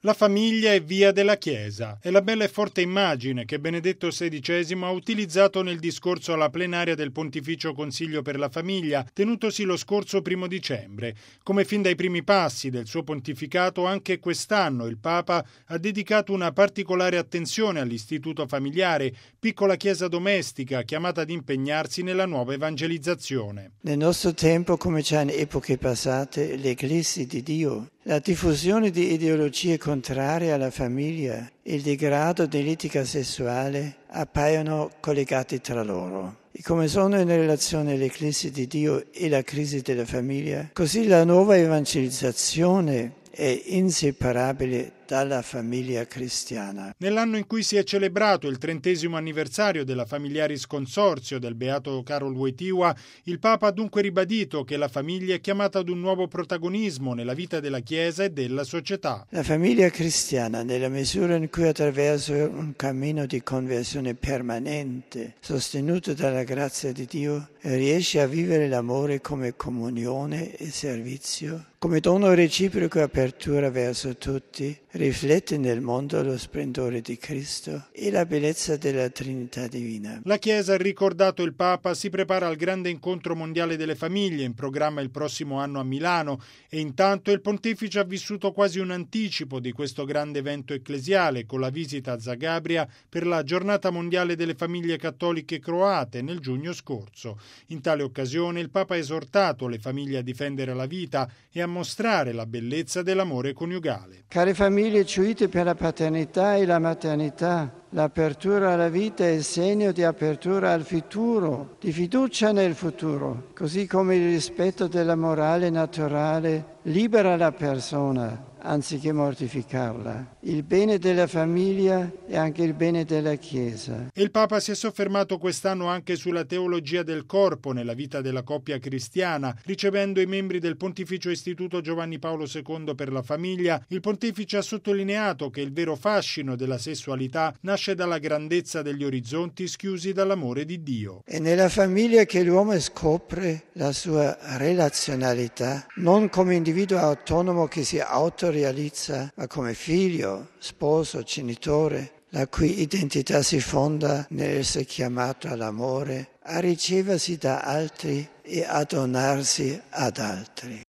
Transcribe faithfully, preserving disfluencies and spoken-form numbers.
La famiglia è via della Chiesa. È la bella e forte immagine che Benedetto sedicesimo ha utilizzato nel discorso alla plenaria del Pontificio Consiglio per la Famiglia, tenutosi lo scorso primo dicembre. Come fin dai primi passi del suo pontificato, anche quest'anno il Papa ha dedicato una particolare attenzione all'istituto familiare, piccola chiesa domestica chiamata ad impegnarsi nella nuova evangelizzazione. Nel nostro tempo, come già in epoche passate, l'Ecclesia di Dio, la diffusione di ideologie contrarie alla famiglia e il degrado dell'etica sessuale appaiono collegati tra loro. E come sono in relazione l'Ecclesia di Dio e la crisi della famiglia, così la nuova evangelizzazione è inseparabile dalla famiglia cristiana. Nell'anno in cui si è celebrato il trentesimo anniversario della Familiaris Consorzio del beato Karol Wojtyła, il Papa ha dunque ribadito che la famiglia è chiamata ad un nuovo protagonismo nella vita della Chiesa e della società. La famiglia cristiana, nella misura in cui attraverso un cammino di conversione permanente, sostenuto dalla grazia di Dio, riesce a vivere l'amore come comunione e servizio, come dono reciproco e apertura verso tutti, riflette nel mondo lo splendore di Cristo e la bellezza della Trinità Divina. La Chiesa, ha ricordato il Papa, si prepara al grande incontro mondiale delle famiglie in programma il prossimo anno a Milano e intanto il Pontefice ha vissuto quasi un anticipo di questo grande evento ecclesiale con la visita a Zagabria per la Giornata Mondiale delle Famiglie Cattoliche Croate nel giugno scorso. In tale occasione il Papa ha esortato le famiglie a difendere la vita e a mostrare la bellezza dell'amore coniugale. Care famiglie gioite per la paternità e la maternità, l'apertura alla vita è segno di apertura al futuro, di fiducia nel futuro, così come il rispetto della morale naturale libera la persona anziché mortificarla. Il bene della famiglia è anche il bene della Chiesa. E il Papa si è soffermato quest'anno anche sulla teologia del corpo nella vita della coppia cristiana, ricevendo i membri del Pontificio Istituto Giovanni Paolo secondo per la famiglia. Il Pontefice ha sottolineato che il vero fascino della sessualità nasce dalla grandezza degli orizzonti schiusi dall'amore di Dio. È nella famiglia che l'uomo scopre la sua relazionalità, non come individuo autonomo che si autorealizza, ma come figlio, sposo, genitore, la cui identità si fonda nell'essere chiamato all'amore, a riceversi da altri e a donarsi ad altri.